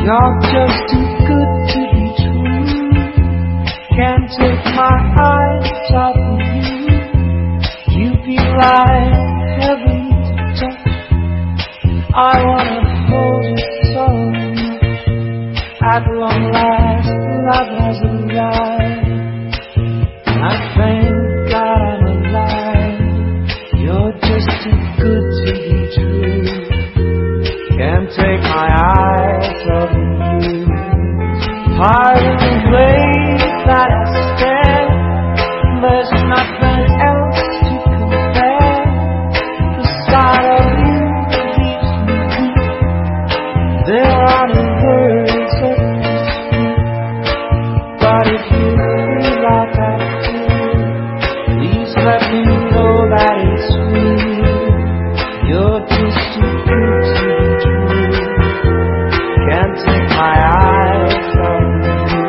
You're just too good to be true. Can't take my eyes off of you. You feel like heaven to touch. I wanna hold you so much. At long last, love has arrived. I thank God I'm alive. You're just too good to be true. Can't take my eyes off of you. Tired of the way that I stand. There's nothing else to compare. The sight of you leaves me weak. There are no words that can speak. But if you feel like I do, please let me know that it's real. You're just too good to be true. Can't take my eyes off of you.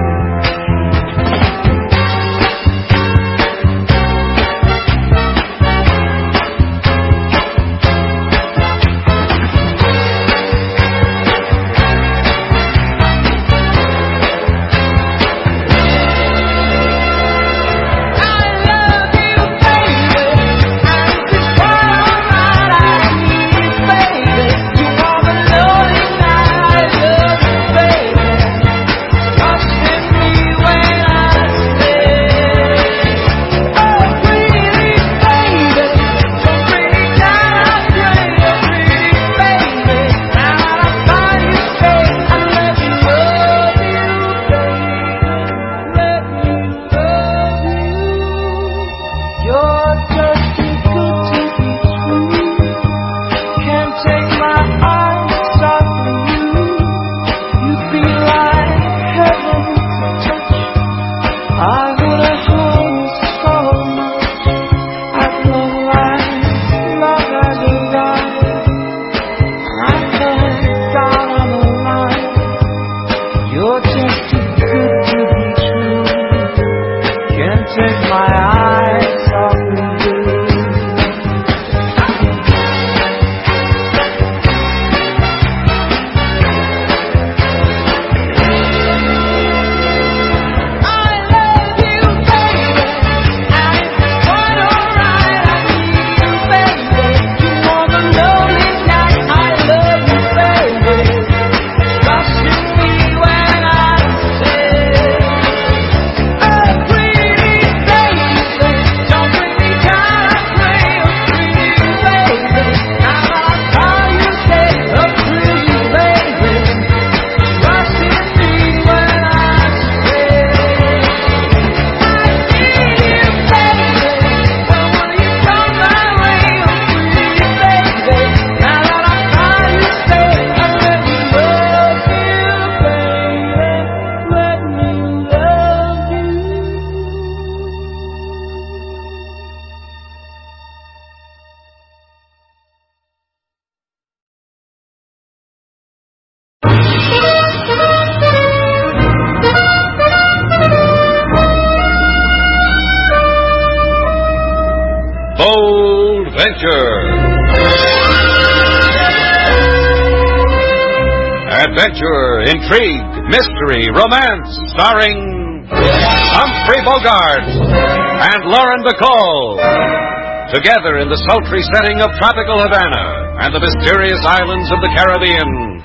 Adventure, intrigue, mystery, romance, starring Humphrey Bogart and Lauren Bacall. Together in the sultry setting of tropical Havana and the mysterious islands of the Caribbean.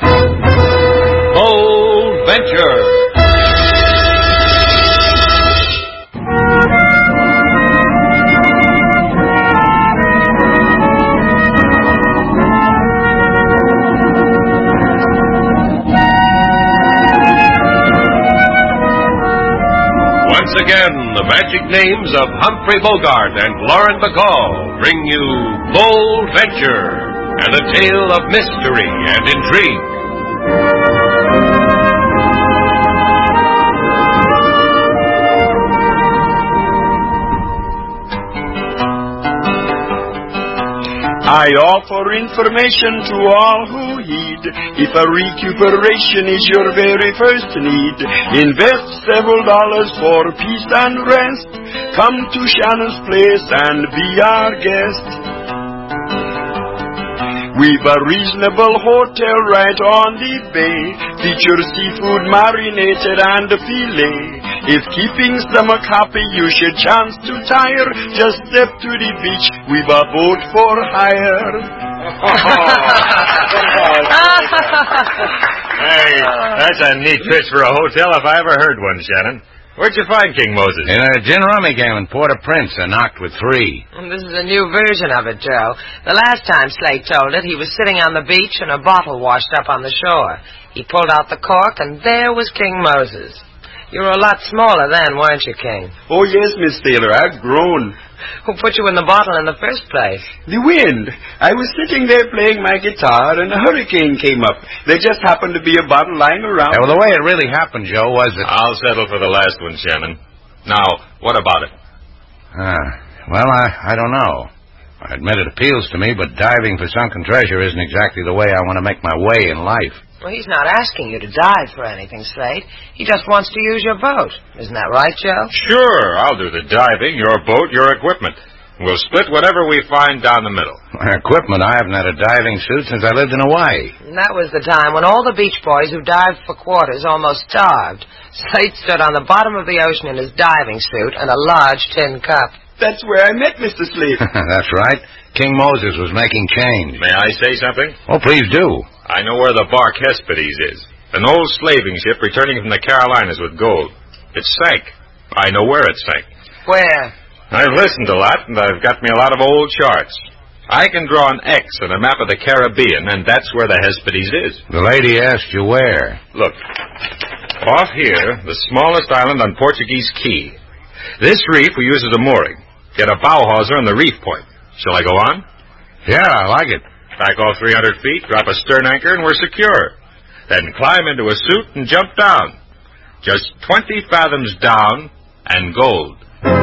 Bold Venture. Once again, the magic names of Humphrey Bogart and Lauren Bacall bring you Bold Venture and a tale of mystery and intrigue. I offer information to all who heed. If a recuperation is your very first need, invest several dollars for peace and rest. Come to Shannon's Place and be our guest. We've a reasonable hotel right on the bay. Feature seafood marinated and a filet. If keeping stomach happy you should chance to tire, just step to the beach, we've a boat for hire. Hey, that's a neat pitch for a hotel if I ever heard one, Shannon. Where'd you find King Moses? In a gin rummy game in Port-au-Prince. I knocked with 3. And this is a new version of it, Joe. The last time Slate told it, he was sitting on the beach and a bottle washed up on the shore. He pulled out the cork, and there was King Moses. You were a lot smaller then, weren't you, King? Oh, yes, Miss Taylor, I've grown. Who put you in the bottle in the first place? The wind. I was sitting there playing my guitar, and a hurricane came up. There just happened to be a bottle lying around. Yeah, well, the way it really happened, Joe, was that... I'll settle for the last one, Shannon. Now, what about it? Well, I don't know. I admit it appeals to me, but diving for sunken treasure isn't exactly the way I want to make my way in life. Well, he's not asking you to dive for anything, Slate. He just wants to use your boat. Isn't that right, Joe? Sure, I'll do the diving, your boat, your equipment. We'll split whatever we find down the middle. My equipment, I haven't had a diving suit since I lived in Hawaii. And that was the time when all the beach boys who dived for quarters almost starved. Slate stood on the bottom of the ocean in his diving suit and a large tin cup. That's where I met Mr. Slate. That's right. King Moses was making change. May I say something? Oh, please do. I know where the bark Hesperides is. An old slaving ship returning from the Carolinas with gold. It sank. I know where it sank. Where? I've listened a lot, and I've got me a lot of old charts. I can draw an X on a map of the Caribbean, and that's where the Hesperides is. The lady asked you where. Look. Off here, the smallest island on Portuguese Key. This reef we use as a mooring. Get a bow hawser on the reef point. Shall I go on? Yeah, I like it. Back off 300 feet, drop a stern anchor, and we're secure. Then climb into a suit and jump down. Just 20 fathoms down, and gold.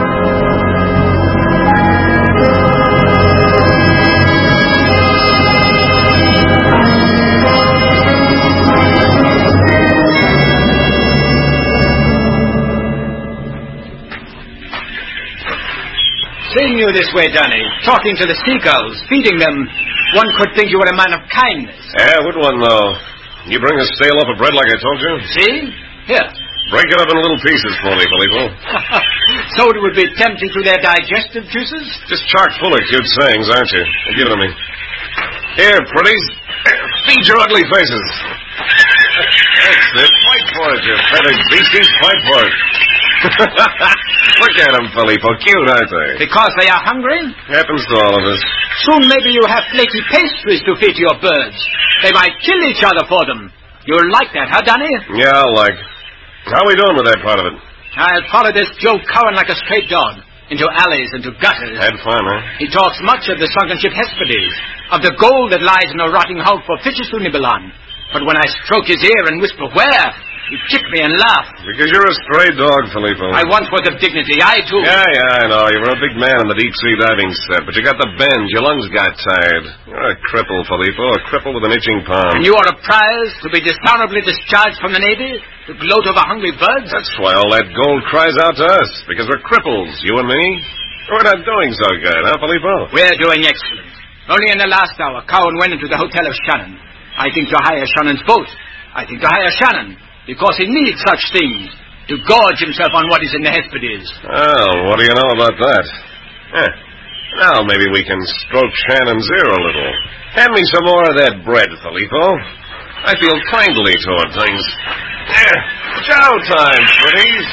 Seeing you this way, Danny, talking to the seagulls, feeding them, one could think you were a man of kindness. Yeah, would one, though? You bring a stale loaf of bread like I told you? See? Here. Break it up in little pieces for me, Filippo. So it would be tempting to their digestive juices? Just chock full of cute sayings, aren't you? Give it to me. Here, pretties. Feed your ugly faces. That's it. Fight for it, you feathered beasties. Fight for it. Look at them, Filippo. Cute, aren't they? Because they are hungry? Happens to all of us. Soon maybe you have flaky pastries to feed your birds. They might kill each other for them. You'll like that, huh, Danny? Yeah, I'll like. How are we doing with that part of it? I'll follow this Joe Cowan like a stray dog. Into alleys, into gutters. Had fun, huh? He talks much of the sunken ship Hesperides, of the gold that lies in a rotting hulk for fishes to nibble on. But when I stroke his ear and whisper, where? He kick me and laugh. Because you're a stray dog, Filippo. I once was of dignity. I, too. Yeah, I know. You were a big man in the deep-sea diving set, but you got the bend. Your lungs got tired. You're a cripple, Filippo, a cripple with an itching palm. And you are a prize to be dishonorably discharged from the Navy? To gloat over hungry birds? That's why all that gold cries out to us, because we're cripples, you and me. We're not doing so good, huh, Filippo? We're doing excellent. Only in the last hour, Cowan went into the Hotel of Shannon. I think to hire Shannon's boat. I think to hire Shannon, because he needs such things, to gorge himself on what is in the Hesperides. Well, what do you know about that? Now maybe we can stroke Shannon's ear a little. Hand me some more of that bread, Filippo. I feel kindly toward things. Chow time, pretties.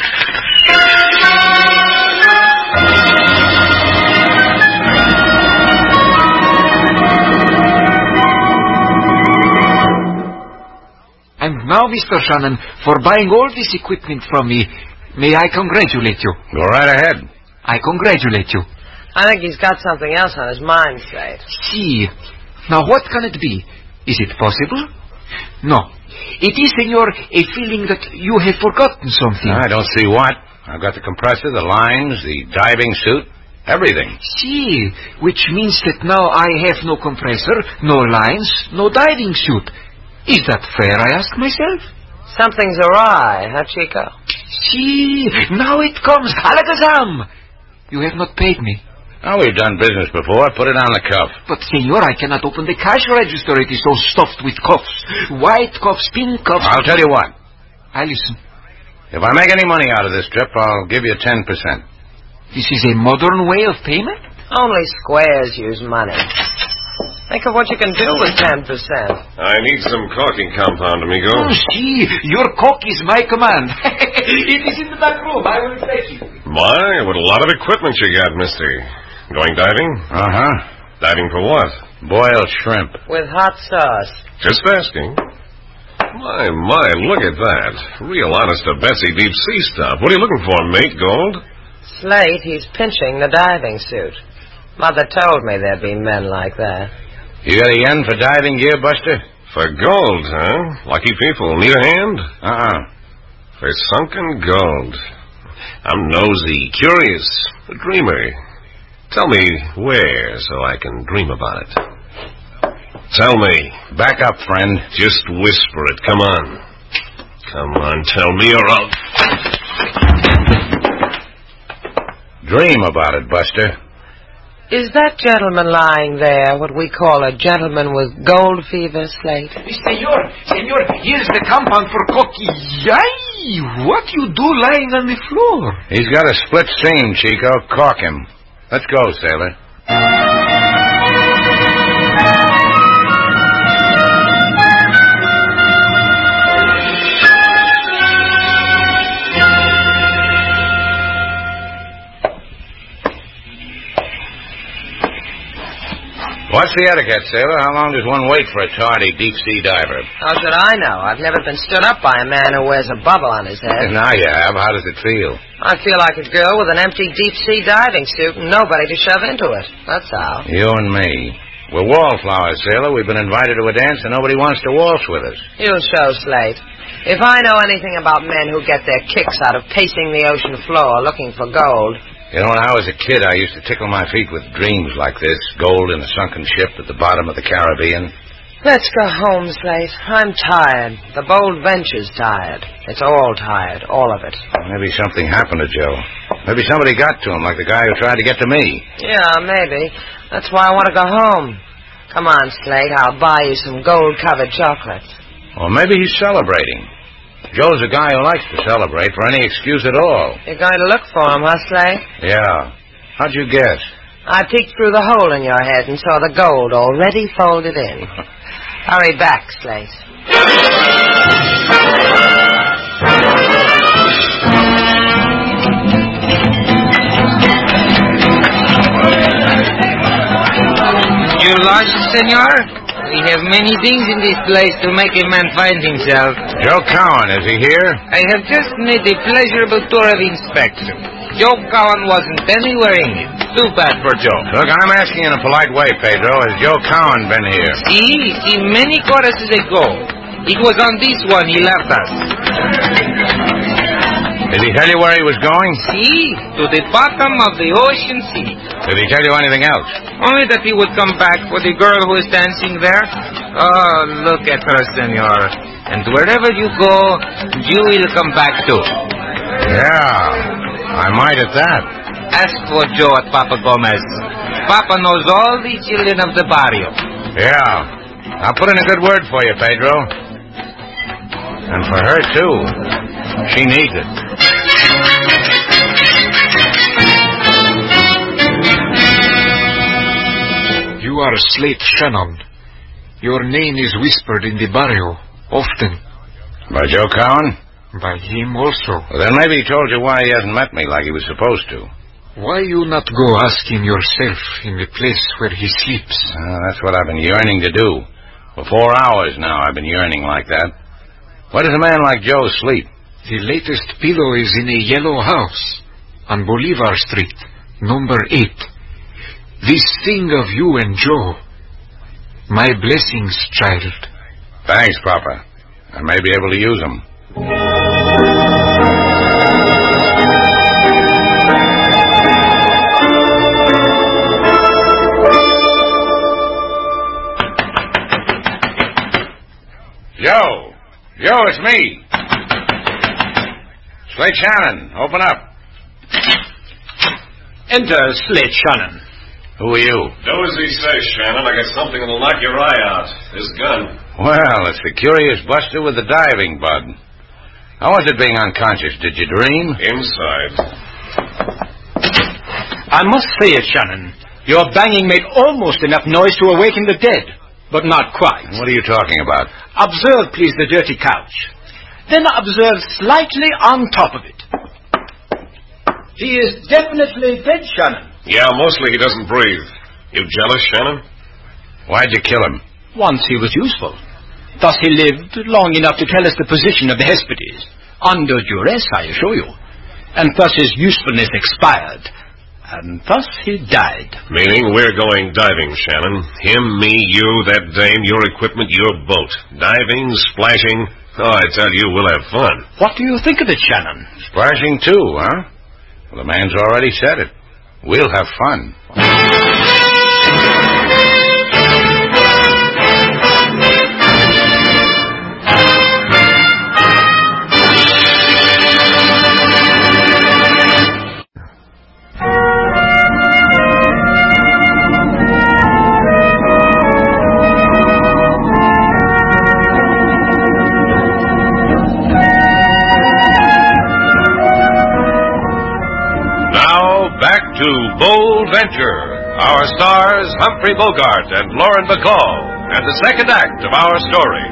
And now, Mr. Shannon, for buying all this equipment from me, may I congratulate you? Go right ahead. I congratulate you. I think he's got something else on his mind, Slate. See, now what can it be? Is it possible? No. It is, senor, a feeling that you have forgotten something. I don't see what. I've got the compressor, the lines, the diving suit, everything. See, which means that now I have no compressor, no lines, no diving suit. Is that fair, I ask myself? Something's awry, huh, Chico? See, now it comes. Alakazam! You have not paid me. Oh, we've done business before. Put it on the cuff. But, senor, I cannot open the cash register. It is so stuffed with cuffs. White cuffs, pink cuffs. I'll tell you what. I listen. If I make any money out of this trip, I'll give you 10%. This is a modern way of payment? Only squares use money. Think of what you can do with 10%. I need some caulking compound, amigo. Oh, see, your cock is my command. It is in the back room. I will fetch it. My, what a lot of equipment you got, mister. Going diving? Uh-huh. Diving for what? Boiled shrimp. With hot sauce. Just asking. My, look at that. Real honest-to-Betsy deep-sea stuff. What are you looking for, mate, Gold? Slate, he's pinching the diving suit. Mother told me there'd be men like that. You got a yen for diving gear, Buster? For gold, huh? Lucky people. Need a hand? For sunken gold. I'm nosy, curious, a dreamer. Tell me where so I can dream about it. Tell me. Back up, friend. Just whisper it. Come on. Come on, tell me or I'll... Dream about it, Buster. Is that gentleman lying there what we call a gentleman with gold fever, Slate? Senor, here's the compound for cocky. Yay! What you do lying on the floor? He's got a split seam, Chico. Caulk him. Let's go, sailor. What's the etiquette, sailor? How long does one wait for a tardy deep-sea diver? How should I know? I've never been stood up by a man who wears a bubble on his head. Now you have. How does it feel? I feel like a girl with an empty deep-sea diving suit and nobody to shove into it. That's how. You and me. We're wallflowers, sailor. We've been invited to a dance and nobody wants to waltz with us. You show, Slate. If I know anything about men who get their kicks out of pacing the ocean floor looking for gold... You know, when I was a kid, I used to tickle my feet with dreams like this. Gold in a sunken ship at the bottom of the Caribbean. Let's go home, Slate. I'm tired. The Bold Venture's tired. It's all tired. All of it. Maybe something happened to Joe. Maybe somebody got to him, like the guy who tried to get to me. Yeah, maybe. That's why I want to go home. Come on, Slate. I'll buy you some gold-covered chocolates. Or maybe he's celebrating. Joe's a guy who likes to celebrate for any excuse at all. You're going to look for him, huh, Slate? Yeah. How'd you guess? I peeked through the hole in your head and saw the gold already folded in. Hurry back, Slate. You lost, senor? We have many things in this place to make a man find himself. Joe Cowan, is he here? I have just made a pleasurable tour of inspection. Joe Cowan wasn't anywhere in it. Too bad for Joe. Look, I'm asking in a polite way, Pedro. Has Joe Cowan been here? See, many choruses ago. It was on this one he left us. Did he tell you where he was going? See, to the bottom of the ocean sea. Did he tell you anything else? Only that he would come back for the girl who is dancing there. Oh, look at her, senor. And wherever you go, you will come back too. Yeah, I might at that. Ask for Joe at Papa Gomez. Papa knows all the children of the barrio. Yeah, I'll put in a good word for you, Pedro. And for her, too. She needs it. You are Slate Shannon. Your name is whispered in the barrio, often. By Joe Cowan? By him also. Well, then maybe he told you why he hasn't met me like he was supposed to. Why you not go ask him yourself in the place where he sleeps? That's what I've been yearning to do. For 4 hours now I've been yearning like that. Where does a man like Joe sleep? The latest pillow is in a yellow house on Bolivar Street, number 8. This thing of you and Joe. My blessings, child. Thanks, Papa. I may be able to use them. Joe, it's me. Slate Shannon, open up. Enter, Slate Shannon. Who are you? Do as he says, Shannon. I got something that'll knock your eye out. This gun. Well, it's the curious buster with the diving bud. How was it being unconscious? Did you dream? Inside. I must say it, Shannon. Your banging made almost enough noise to awaken the dead, but not quite. What are you talking about? Observe, please, the dirty couch. Then observe slightly on top of it. He is definitely dead, Shannon. Yeah, mostly he doesn't breathe. You jealous, Shannon? Why'd you kill him? Once he was useful. Thus he lived long enough to tell us the position of the Hespides. Under duress, I assure you. And thus his usefulness expired. And thus he died. Meaning we're going diving, Shannon. Him, me, you, that dame, your equipment, your boat. Diving, splashing. Oh, I tell you, we'll have fun. What do you think of it, Shannon? Splashing too, huh? Well, the man's already said it. We'll have fun. Bold Venture. Our stars, Humphrey Bogart and Lauren Bacall, and the second act of our story.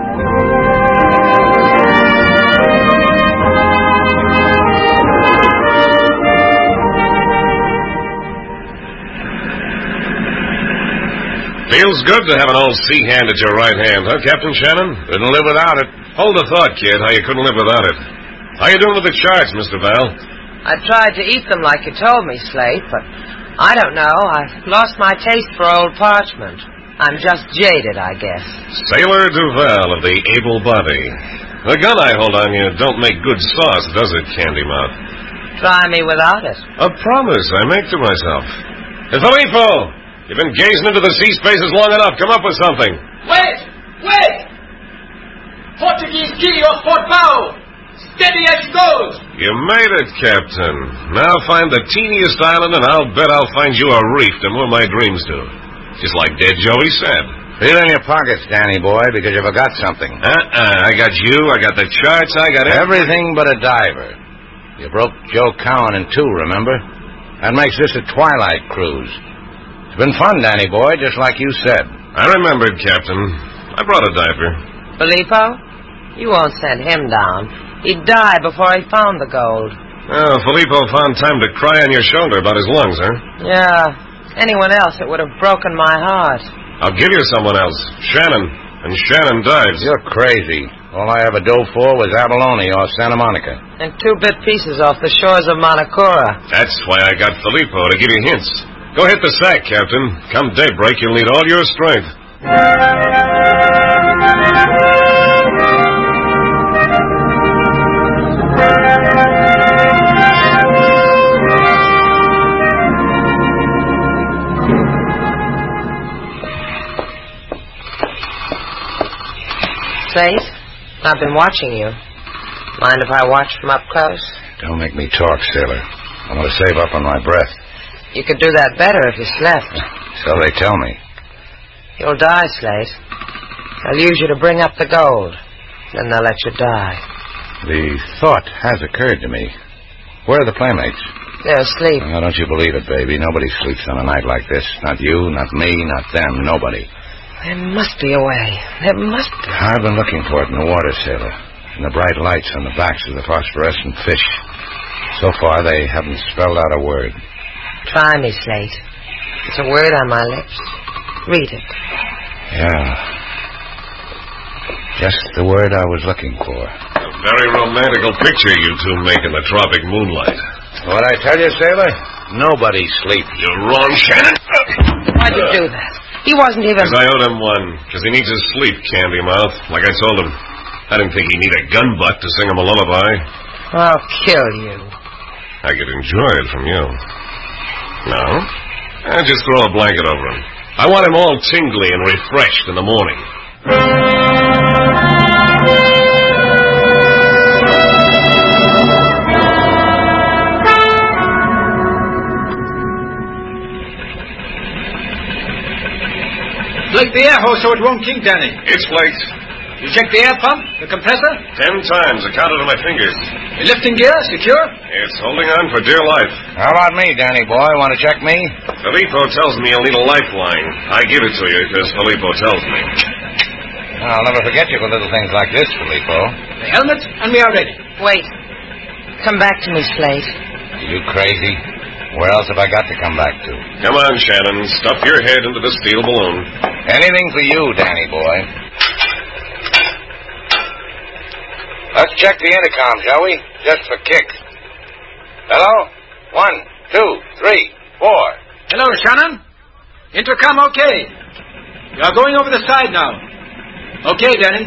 Feels good to have an old sea hand at your right hand, huh, Captain Shannon? Couldn't live without it. Hold the thought, kid, how you couldn't live without it. How you doing with the charts, Mr. Val? I tried to eat them like you told me, Slate, but I don't know. I've lost my taste for old parchment. I'm just jaded, I guess. Sailor Duval of the Able Body. The gun I hold on you don't make good sauce, does it, Candy Mouth? Try me without it. A promise I make to myself. Filippo, you've been gazing into the sea spaces long enough. Come up with something. Wait! Portuguese key off port bow! Steady as she goes! You made it, Captain. Now find the teeniest island, and I'll bet I'll find you a reef to move my dreams to. Just like Dead Joey said. Feel in your pockets, Danny boy, because you forgot something. I got you, I got the charts, I got everything but a diver. You broke Joe Cowan in two, remember? That makes this a twilight cruise. It's been fun, Danny boy, just like you said. I remembered, Captain. I brought a diver. Filippo, you won't send him down. He'd die before he found the gold. Oh, Filippo found time to cry on your shoulder about his lungs, huh? Yeah. Anyone else, it would have broken my heart. I'll give you someone else. Shannon. And Shannon dives. You're crazy. All I ever dove for was abalone or Santa Monica. And 2-bit pieces off the shores of Manacora. That's why I got Filippo to give you hints. Go hit the sack, Captain. Come daybreak, you'll need all your strength. Slate, I've been watching you. Mind if I watch from up close? Don't make me talk, sailor. I want to save up on my breath. You could do that better if you slept. So they tell me. You'll die, Slate. They'll use you to bring up the gold. Then they'll let you die. The thought has occurred to me. Where are the playmates? They're asleep. Oh, don't you believe it, baby. Nobody sleeps on a night like this. Not you, not me, not them, nobody. There must be a way. There must be. I've been looking for it in the water, sailor. In the bright lights on the backs of the phosphorescent fish. So far, they haven't spelled out a word. Try me, Slate. It's a word on my lips. Read it. Yeah. Just the word I was looking for. A very romantical picture you two make in the tropic moonlight. What I tell you, sailor? Nobody sleeps. You're wrong, Shannon. Why'd you do that? He wasn't even... Because I owed him one. Because he needs his sleep, Candy Mouth. Like I told him. I didn't think he'd need a gun butt to sing him a lullaby. I'll kill you. I could enjoy it from you. No? Just throw a blanket over him. I want him all tingly and refreshed in the morning. hose so it won't kink, Danny. It's late. You checked the air pump, the compressor? 10 times. I counted on my fingers. The lifting gear, secure? It's holding on for dear life. How about me, Danny boy? Want to check me? Filippo tells me you'll need a lifeline. I give it to you because Filippo tells me. I'll never forget you for little things like this, Filippo. The helmet, and we are ready. Wait. Come back to me, Slate. You crazy? Where else have I got to come back to? Come on, Shannon. Stuff your head into this steel balloon. Anything for you, Danny boy. Let's check the intercom, shall we? Just for kicks. Hello? 1, 2, 3, 4. Hello, Shannon. Intercom okay. You are going over the side now. Okay, Danny.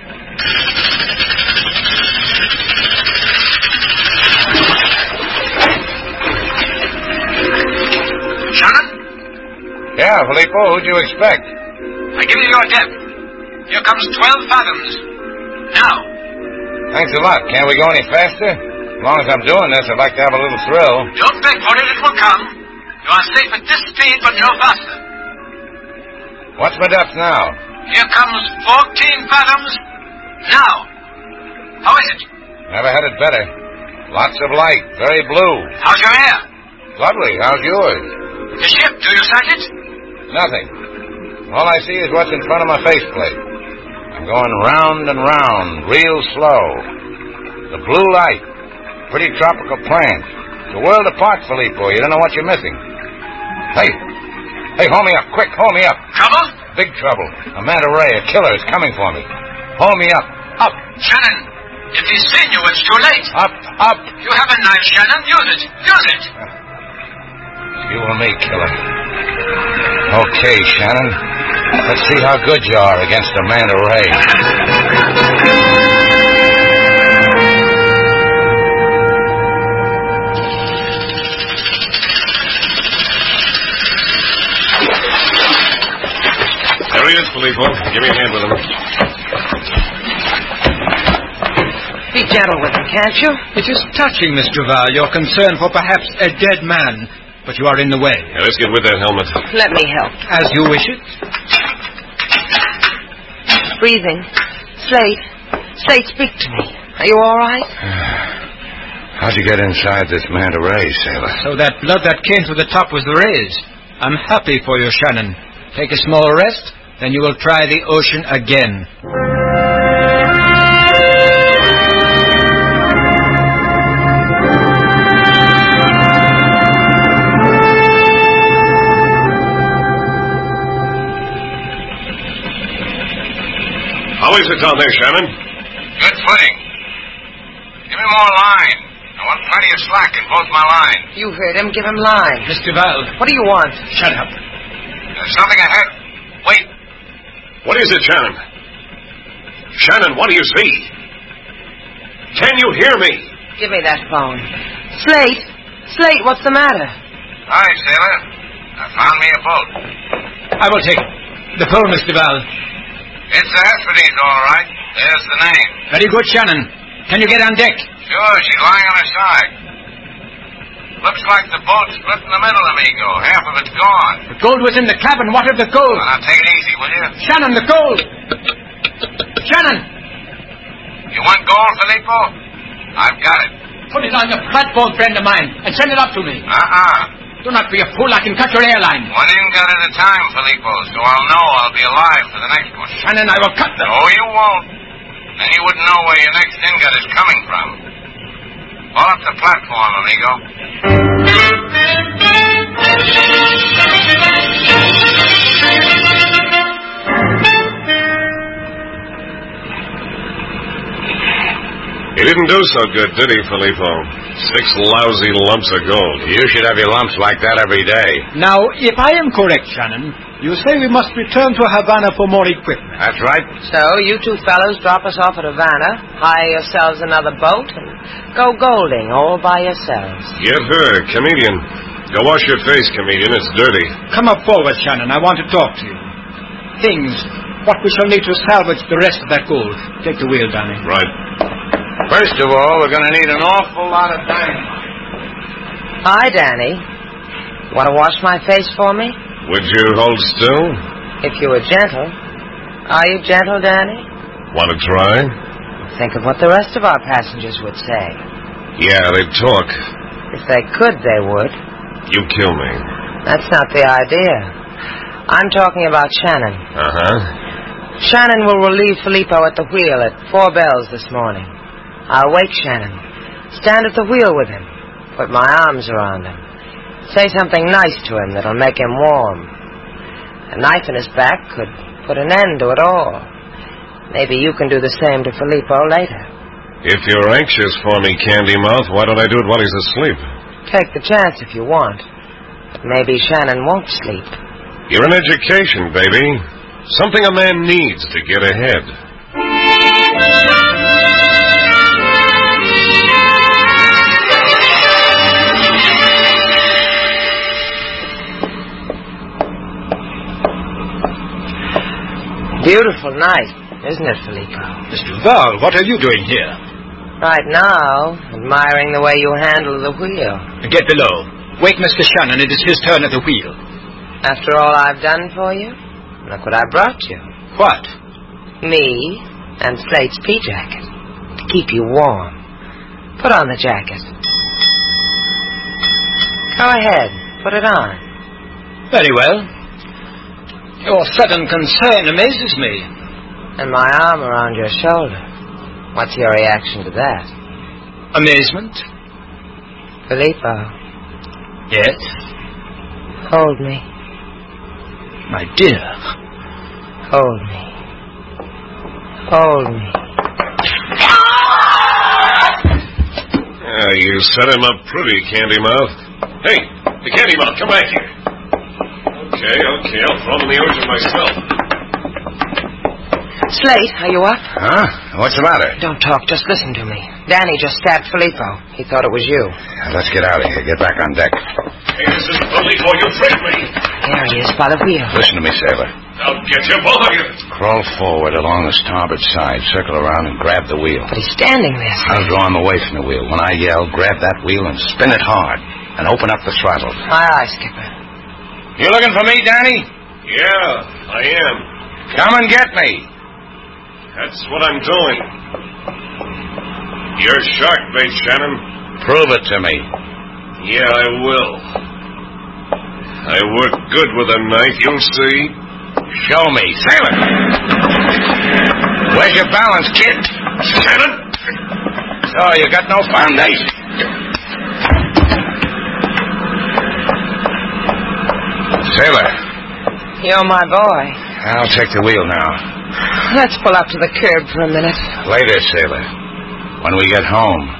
Shannon? Yeah, Filippo, who'd you expect? I give you your depth. Here comes 12 fathoms. Now. Thanks a lot. Can't we go any faster? As long as I'm doing this, I'd like to have a little thrill. Don't beg for it. It will come. You are safe at this speed, but no faster. What's my depth now? Here comes 14 fathoms. Now. How is it? Never had it better. Lots of light. Very blue. How's your air? Lovely. How's yours? The ship, do you sight it? Nothing. All I see is what's in front of my faceplate. I'm going round and round, real slow. The blue light. Pretty tropical plant. It's a world apart, Filippo. You don't know what you're missing. Hey, hold me up. Quick, hold me up. Trouble? Big trouble. A manta ray, a killer, is coming for me. Hold me up. Up. Shannon, if he's seen you, it's too late. Up. You have a knife, Shannon. Use it. Use it. You or me, killer. Okay, Shannon. Let's see how good you are against a manta ray. There he is, Filippo. Give me a hand with him. Be gentle with him, can't you? It is touching, Miss Duval, your concern for perhaps a dead man. But you are in the way. Now, let's get with that helmet. Let me help. As you wish it. Breathing. Slate, speak to me. Are you all right? How'd you get inside this manta ray, sailor? So that blood that came through the top was the rays. I'm happy for you, Shannon. Take a small rest, then you will try the ocean again. How is it down there, Shannon? Good footing. Give me more line. I want plenty of slack in both my lines. You heard him. Give him line. Miss Duval. What do you want? Shut up. There's something ahead. Wait. What is it, Shannon? Shannon, what do you see? Can you hear me? Give me that phone. Slate, what's the matter? Hi, sailor. I found me a boat. I will take it. The phone, Miss Duval. It's the Hesperides, all right. There's the name. Very good, Shannon. Can you get on deck? Sure, she's lying on her side. Looks like the boat's split in the middle, amigo. Half of it's gone. The gold was in the cabin. What of the gold? Well, now, take it easy, will you? Shannon, the gold! Shannon! You want gold, Filippo? I've got it. Put it on the platform, friend of mine, and send it up to me. Do not be a fool. I can cut your airline. One ingot at a time, Filippo, so I'll know I'll be alive for the next one. Shannon, I will cut them. Oh, you won't. Then you wouldn't know where your next ingot is coming from. Pull up the platform, amigo. He didn't do so good, did he, Filippo? 6 lousy lumps of gold. You should have your lumps like that every day. Now, if I am correct, Shannon, you say we must return to Havana for more equipment. That's right. So, you two fellows drop us off at Havana, hire yourselves another boat, and go golding all by yourselves. Get her, comedian. Go wash your face, comedian. It's dirty. Come up forward, Shannon. I want to talk to you. Things. What we shall need to salvage the rest of that gold. Take the wheel, Danny. Right. First of all, we're going to need an awful lot of dynamite. Hi, Danny. Want to wash my face for me? Would you hold still? If you were gentle. Are you gentle, Danny? Want to try? Think of what the rest of our passengers would say. Yeah, they'd talk. If they could, they would. You kill me. That's not the idea. I'm talking about Shannon. Uh-huh. Shannon will relieve Filippo at the wheel at 4 bells this morning. I'll wake Shannon. Stand at the wheel with him. Put my arms around him. Say something nice to him that'll make him warm. A knife in his back could put an end to it all. Maybe you can do the same to Filippo later. If you're anxious for me, Candy Mouth, why don't I do it while he's asleep? Take the chance if you want. But maybe Shannon won't sleep. You're an education, baby. Something a man needs to get ahead. Beautiful night, isn't it, Filippo? Mr. Val, what are you doing here? Right now, admiring the way you handle the wheel. Get below. Wake Mr. Shannon. It is his turn at the wheel. After all I've done for you, look what I brought you. What? Me and Slate's pea jacket. To keep you warm. Put on the jacket. Go ahead. Put it on. Very well. Your sudden concern amazes me. And my arm around your shoulder. What's your reaction to that? Amazement? Filippo. Yes? Hold me. My dear. Hold me. Hold me. You set him up pretty, Candy Mouth. Hey, the Candy Mouth, come back here. Okay, I'll throw him in the ocean myself. Slate, are you up? Huh? What's the matter? Don't talk, just listen to me. Danny just stabbed Filippo. He thought it was you. Let's get out of here. Get back on deck. Hey, this is Filippo. You tricked me. There he is, by the wheel. Listen to me, sailor. I'll get you, both of you. Crawl forward along the starboard side, circle around, and grab the wheel. But he's standing there. I'll draw him away from the wheel. When I yell, grab that wheel and spin it hard, and open up the throttle. Aye, aye, Skipper. You looking for me, Danny? Yeah, I am. Come and get me. That's what I'm doing. You're shark bait, Shannon. Prove it to me. Yeah, I will. I work good with a knife, you'll see. Show me. Sailor! Where's your balance, kid? Shannon? So, you got no foundation. Sailor. You're my boy. I'll take the wheel now. Let's pull up to the curb for a minute. Later, sailor. When we get home.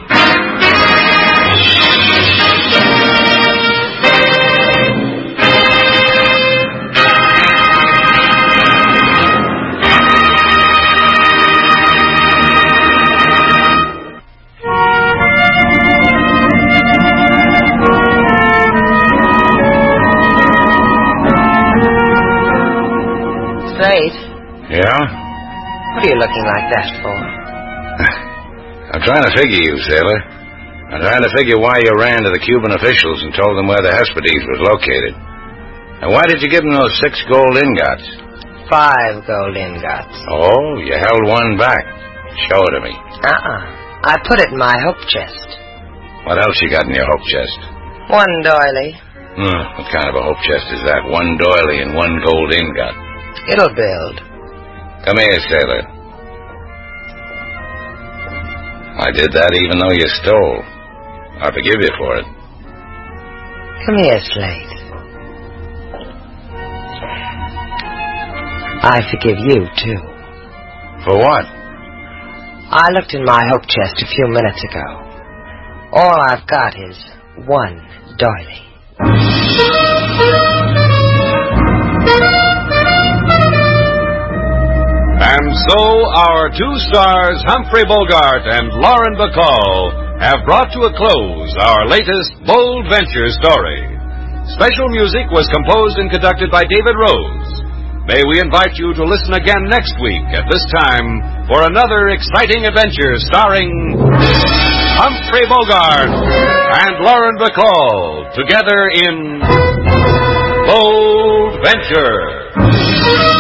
Slate. Yeah? What are you looking like that for? I'm trying to figure you, sailor. I'm trying to figure why you ran to the Cuban officials and told them where the Hesperides was located. And why did you give them those 6 gold ingots? 5 gold ingots. Oh, you held one back. Show it to me. I put it in my hope chest. What else you got in your hope chest? 1 doily. What kind of a hope chest is that? 1 doily and 1 gold ingot. It'll build. Come here, sailor. I did that even though you stole. I forgive you for it. Come here, Slate. I forgive you, too. For what? I looked in my hope chest a few minutes ago. All I've got is 1 doily. And so our 2 stars, Humphrey Bogart and Lauren Bacall, have brought to a close our latest Bold Venture story. Special music was composed and conducted by David Rose. May we invite you to listen again next week at this time for another exciting adventure starring Humphrey Bogart and Lauren Bacall together in Bold Venture. Joe.